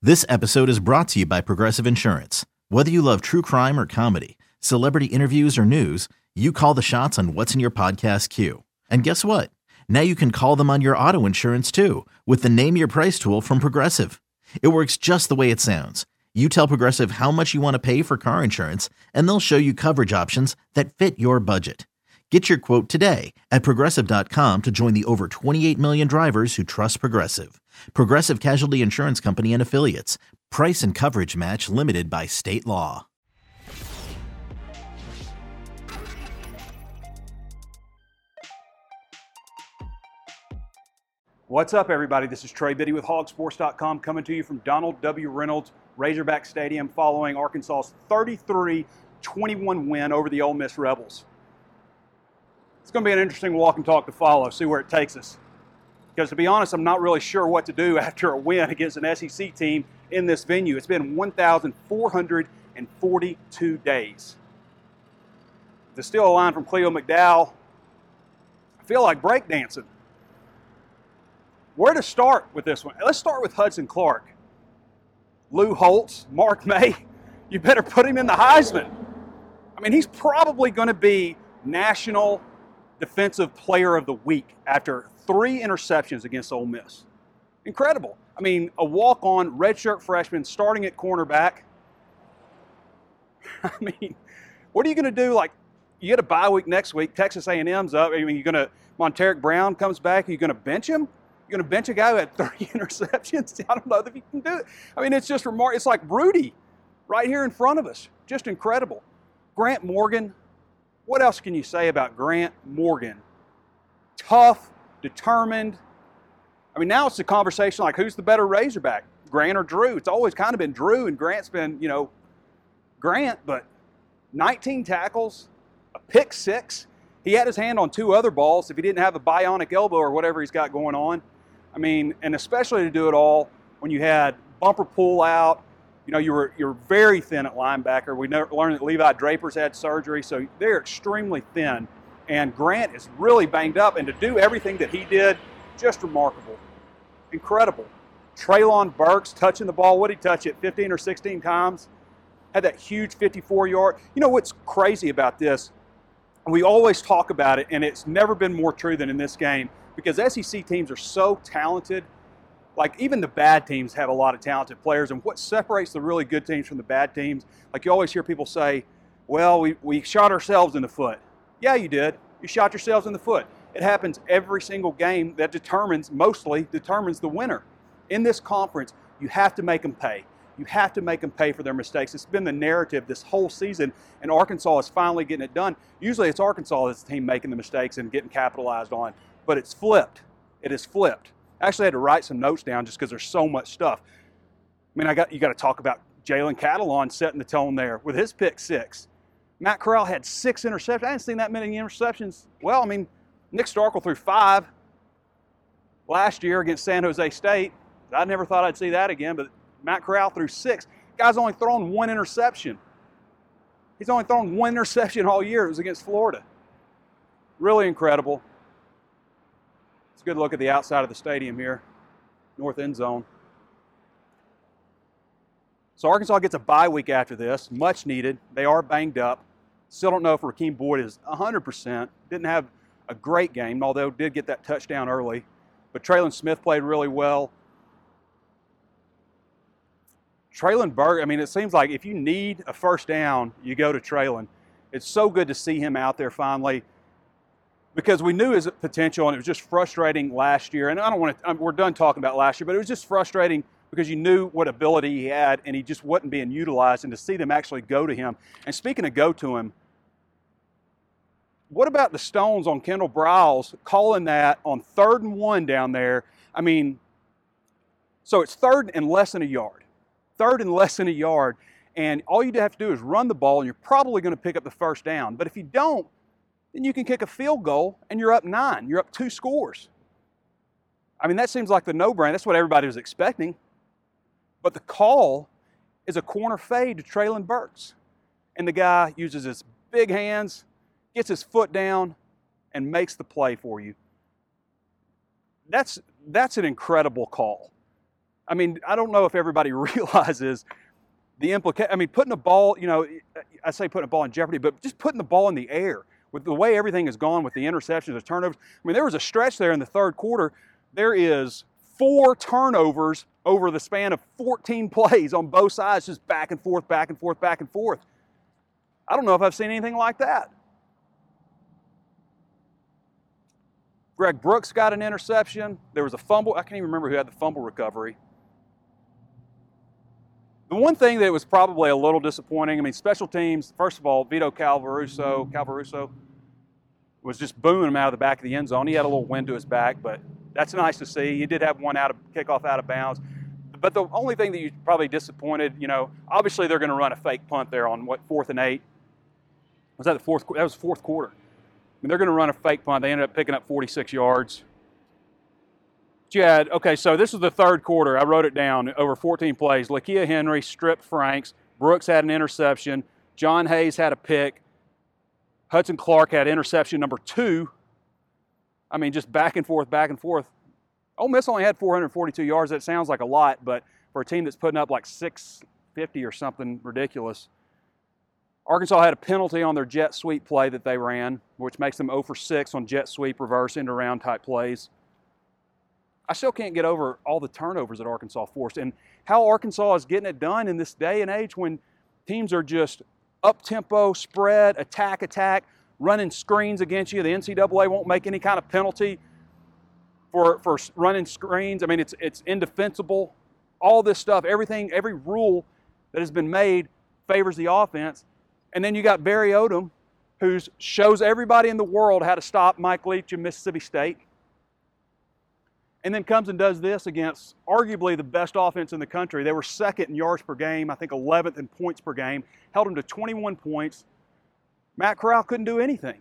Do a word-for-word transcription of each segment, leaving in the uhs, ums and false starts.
This episode is brought to you by Progressive Insurance. Whether you love true crime or comedy, celebrity interviews or news, you call the shots on what's in your podcast queue. And guess what? Now you can call them on your auto insurance too with the Name Your Price tool from Progressive. It works just the way it sounds. You tell Progressive how much you want to pay for car insurance, and they'll show you coverage options that fit your budget. Get your quote today at progressive dot com to join the over twenty-eight million drivers who trust Progressive. Progressive Casualty Insurance Company and Affiliates. Price and coverage match limited by state law. What's up, everybody? This is Trey Biddy with hog sports dot com coming to you from Donald W. Reynolds Razorback Stadium following Arkansas's thirty-three twenty-one win over the Ole Miss Rebels. It's going to be an interesting walk and talk to follow, see where it takes us. Because to be honest, I'm not really sure what to do after a win against an S E C team in this venue. It's been one thousand four hundred forty-two days. To steal a line from Cleo McDowell, I feel like breakdancing. Where to start with this one? Let's start with Hudson Clark. Lou Holtz, Mark May, you better put him in the Heisman. I mean, he's probably going to be National Defensive Player of the Week after three interceptions against Ole Miss. Incredible. I mean, a walk-on redshirt freshman starting at cornerback. I mean, what are you going to do? Like, you get a bye week next week. Texas A and M's up. I mean, you're going to Monteric Brown comes back. Are you going to bench him? You're going to bench a guy who had thirty interceptions? I don't know if you can do it. I mean, it's just remarkable. It's like Rudy right here in front of us. Just incredible. Grant Morgan. What else can you say about Grant Morgan? Tough, determined. I mean, now it's a conversation like, who's the better Razorback, Grant or Drew? It's always kind of been Drew, and Grant's been, you know, Grant, but nineteen tackles, a pick six. He had his hand on two other balls if he didn't have a bionic elbow or whatever he's got going on. I mean, and especially to do it all when you had bumper pull out. You know, you were you're very thin at linebacker. We learned that Levi Draper's had surgery, so they're extremely thin. And Grant is really banged up, and to do everything that he did, just remarkable. Incredible. Treylon Burks touching the ball. What did he touch it, fifteen or sixteen times? Had that huge fifty-four yard. You know what's crazy about this? We always talk about it, and it's never been more true than in this game, because S E C teams are so talented. Like, even the bad teams have a lot of talented players, and what separates the really good teams from the bad teams, like you always hear people say, well, we, we shot ourselves in the foot. Yeah, you did. You shot yourselves in the foot. It happens every single game. That determines, mostly determines the winner. In this conference, you have to make them pay. You have to make them pay for their mistakes. It's been the narrative this whole season, and Arkansas is finally getting it done. Usually it's Arkansas that's the team making the mistakes and getting capitalized on, but it's flipped. It is flipped. I actually had to write some notes down just because there's so much stuff. I mean, I got you got to talk about Jalen Catalon setting the tone there with his pick six. Matt Corral had six interceptions. I hadn't seen that many interceptions. Well, I mean, Nick Starkel threw five last year against San Jose State. I never thought I'd see that again, but Matt Corral threw six. Guy's only thrown one interception. He's only thrown one interception all year. It was against Florida. Really incredible. It's a good look at the outside of the stadium here, north end zone. So Arkansas gets a bye week after this, much needed. They are banged up. Still don't know if Rakeem Boyd is one hundred percent. Didn't have a great game, although did get that touchdown early. But Traylon Smith played really well. Treylon Burks, I mean, it seems like if you need a first down, you go to Treylon. It's so good to see him out there finally, because we knew his potential, and it was just frustrating last year. And I don't want to, we're done talking about last year, but it was just frustrating because you knew what ability he had, and he just wasn't being utilized, and to see them actually go to him. And speaking of go to him, what about the Stones on Kendall Briles calling that on third and one down there? I mean, so it's third and less than a yard. Third and less than a yard, and all you have to do is run the ball, and you're probably going to pick up the first down. But if you don't, then you can kick a field goal, and you're up nine. You're up two scores. I mean, that seems like the no-brainer. That's what everybody was expecting. But the call is a corner fade to Treylon Burks. And the guy uses his big hands, gets his foot down, and makes the play for you. That's, that's an incredible call. I mean, I don't know if everybody realizes the implication. I mean, putting a ball, you know, I say putting a ball in jeopardy, but just putting the ball in the air with the way everything has gone with the interceptions, the turnovers. I mean, there was a stretch there in the third quarter. There is four turnovers over the span of fourteen plays on both sides, just back and forth, back and forth, back and forth. I don't know if I've seen anything like that. Greg Brooks got an interception. There was a fumble. I can't even remember who had the fumble recovery. The one thing that was probably a little disappointing, I mean, special teams, first of all, Vito Calvaruso, Calvaruso was just booming him out of the back of the end zone. He had a little wind to his back, but that's nice to see. He did have one out of kickoff out of bounds. But the only thing that you probably disappointed, you know, obviously they're going to run a fake punt there on what, fourth and eight? Was that the fourth? That was fourth quarter. I mean, they're going to run a fake punt. They ended up picking up forty-six yards. But you had, okay, so this is the third quarter. I wrote it down, over fourteen plays. Lakia Henry stripped Franks. Brooks had an interception. John Hayes had a pick. Hudson Clark had interception number two. I mean, just back and forth, back and forth. Ole Miss only had four hundred forty-two yards. That sounds like a lot, but for a team that's putting up like six fifty or something ridiculous. Arkansas had a penalty on their jet sweep play that they ran, which makes them zero for six on jet sweep, reverse, end around type plays. I still can't get over all the turnovers that Arkansas forced and how Arkansas is getting it done in this day and age when teams are just up-tempo, spread, attack, attack, running screens against you. The N C double A won't make any kind of penalty for, for running screens. I mean, it's, it's indefensible. All this stuff, everything, every rule that has been made favors the offense. And then you got Barry Odom, who shows everybody in the world how to stop Mike Leach in Mississippi State. And then comes and does this against arguably the best offense in the country. They were second in yards per game, I think eleventh in points per game, held them to twenty-one points. Matt Corral couldn't do anything.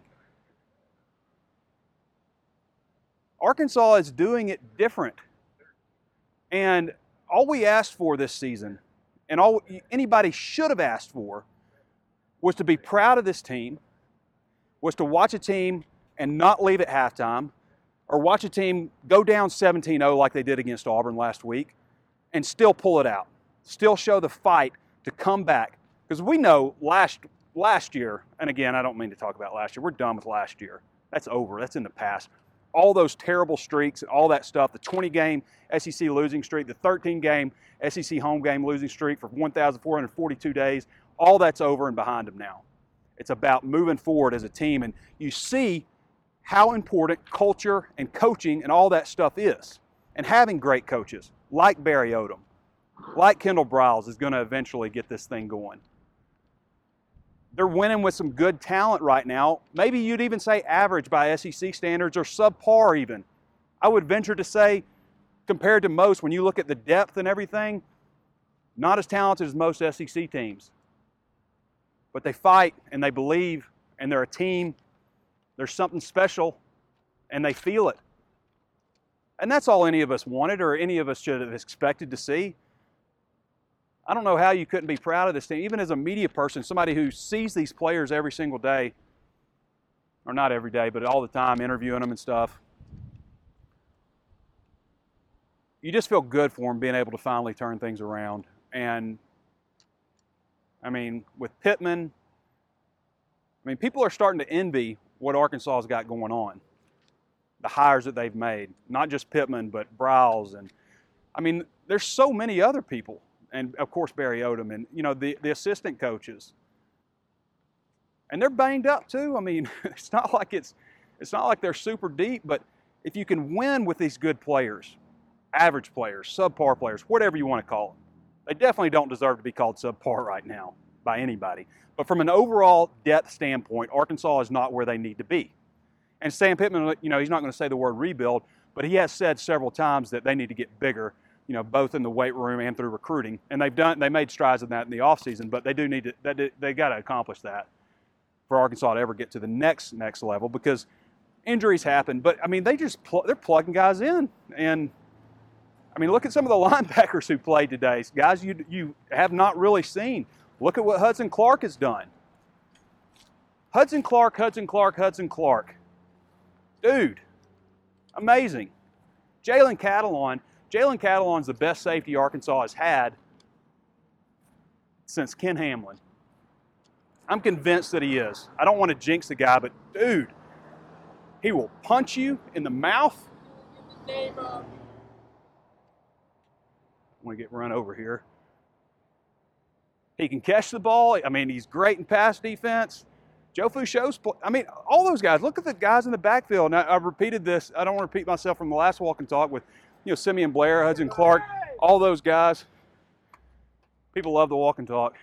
Arkansas is doing it different. And all we asked for this season, and all anybody should have asked for, was to be proud of this team, was to watch a team and not leave at halftime, or watch a team go down seventeen oh like they did against Auburn last week and still pull it out, still show the fight to come back. Because we know last last year, and again, I don't mean to talk about last year, we're done with last year. That's over, that's in the past. All those terrible streaks and all that stuff, the twenty-game S E C losing streak, the thirteen-game S E C home game losing streak for one thousand four hundred forty-two days, all that's over and behind them now. It's about moving forward as a team, and you see how important culture and coaching and all that stuff is. And having great coaches like Barry Odom, like Kendall Briles is going to eventually get this thing going. They're winning with some good talent right now. Maybe you'd even say average by S E C standards or subpar even. I would venture to say, compared to most, when you look at the depth and everything, not as talented as most S E C teams. But they fight and they believe and they're a team. There's something special and they feel it. And that's all any of us wanted or any of us should have expected to see. I don't know how you couldn't be proud of this team. Even as a media person, somebody who sees these players every single day, or not every day, but all the time, interviewing them and stuff. You just feel good for them being able to finally turn things around. And, I mean, with Pittman, I mean, people are starting to envy what Arkansas has got going on. The hires that they've made. Not just Pittman, but Briles. And, I mean, there's so many other people. And, of course, Barry Odom and, you know, the, the assistant coaches. And they're banged up, too. I mean, it's not like it's it's not like they're super deep, but if you can win with these good players, average players, subpar players, whatever you want to call them, they definitely don't deserve to be called subpar right now by anybody. But from an overall depth standpoint, Arkansas is not where they need to be. And Sam Pittman, you know, he's not going to say the word rebuild, but he has said several times that they need to get bigger, you know, both in the weight room and through recruiting. And they've done, they made strides in that in the offseason, but they do need to, they, they got to accomplish that for Arkansas to ever get to the next, next level because injuries happen. But, I mean, they just, pl- they're plugging guys in. And, I mean, look at some of the linebackers who played today. Guys you you have not really seen. Look at what Hudson Clark has done. Hudson Clark, Hudson Clark, Hudson Clark. Dude, amazing. Jalen Catalon Jalen Catalon's the best safety Arkansas has had since Ken Hamlin. I'm convinced that he is. I don't want to jinx the guy, but dude, he will punch you in the mouth. I'm going to get run over here. He can catch the ball. I mean, he's great in pass defense. Joe Fouchot's, I mean, all those guys. Look at the guys in the backfield. Now, I've repeated this. I don't want to repeat myself from the last walk and talk with, you know, Simeon Blair, Hudson Clark, all those guys. People love the walk and talk.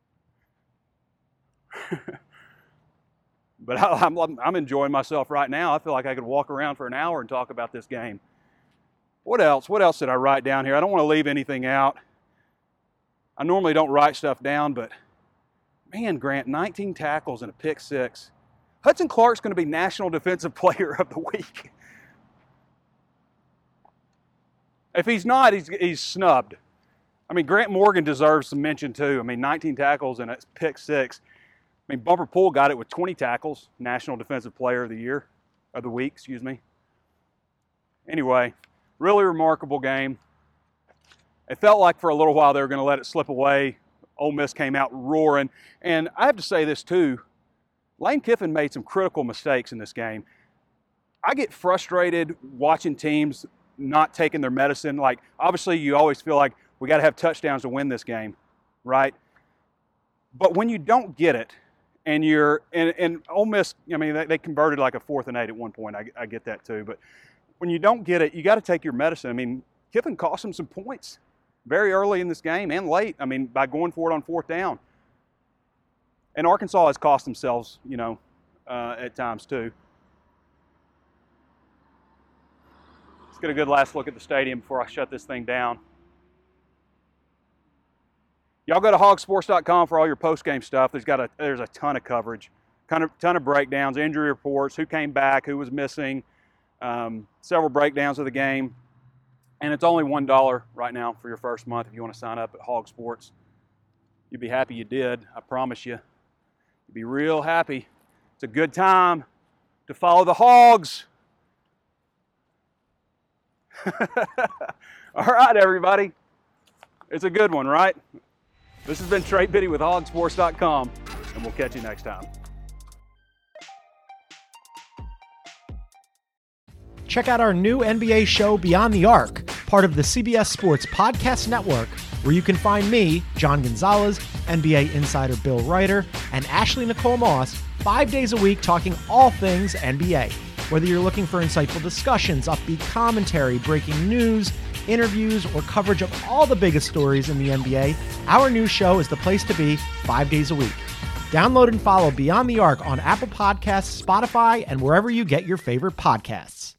But I, I'm, I'm enjoying myself right now. I feel like I could walk around for an hour and talk about this game. What else? What else did I write down here? I don't want to leave anything out. I normally don't write stuff down, but man, Grant, nineteen tackles and a pick six. Hudson Clark's going to be National Defensive Player of the Week. If he's not, he's, he's snubbed. I mean, Grant Morgan deserves some mention too. I mean, nineteen tackles and a pick six. I mean, Bumper Poole got it with twenty tackles, National Defensive Player of the Year, of the Week, excuse me. Anyway, really remarkable game. It felt like for a little while they were going to let it slip away. Ole Miss came out roaring. And I have to say this too, Lane Kiffin made some critical mistakes in this game. I get frustrated watching teams not taking their medicine. Like, obviously you always feel like we got to have touchdowns to win this game, right? But when you don't get it, and you're, and, and Ole Miss, I mean, they, they converted like a fourth and eight at one point. I, I get that too. But when you don't get it, you got to take your medicine. I mean, Kiffin cost them some points very early in this game and late. I mean, by going for it on fourth down. And Arkansas has cost themselves, you know, uh, at times too. Let's get a good last look at the stadium before I shut this thing down. Y'all go to hog sports dot com for all your post-game stuff. There's got a there's a ton of coverage, kind of ton of breakdowns, injury reports, who came back, who was missing, um, several breakdowns of the game, and it's only one dollar right now for your first month if you want to sign up at Hog Sports. You'd be happy you did. I promise you. You'd be real happy. It's a good time to follow the Hogs. All right, everybody. It's a good one, right? This has been Trey Biddy with hog sports dot com, and we'll catch you next time. Check out our new N B A show, Beyond the Arc, part of the C B S Sports Podcast Network, where you can find me, John Gonzalez, N B A insider Bill Ryder, and Ashley Nicole Moss, five days a week talking all things N B A. Whether you're looking for insightful discussions, upbeat commentary, breaking news, interviews, or coverage of all the biggest stories in the N B A, our new show is the place to be five days a week. Download and follow Beyond the Arc on Apple Podcasts, Spotify, and wherever you get your favorite podcasts.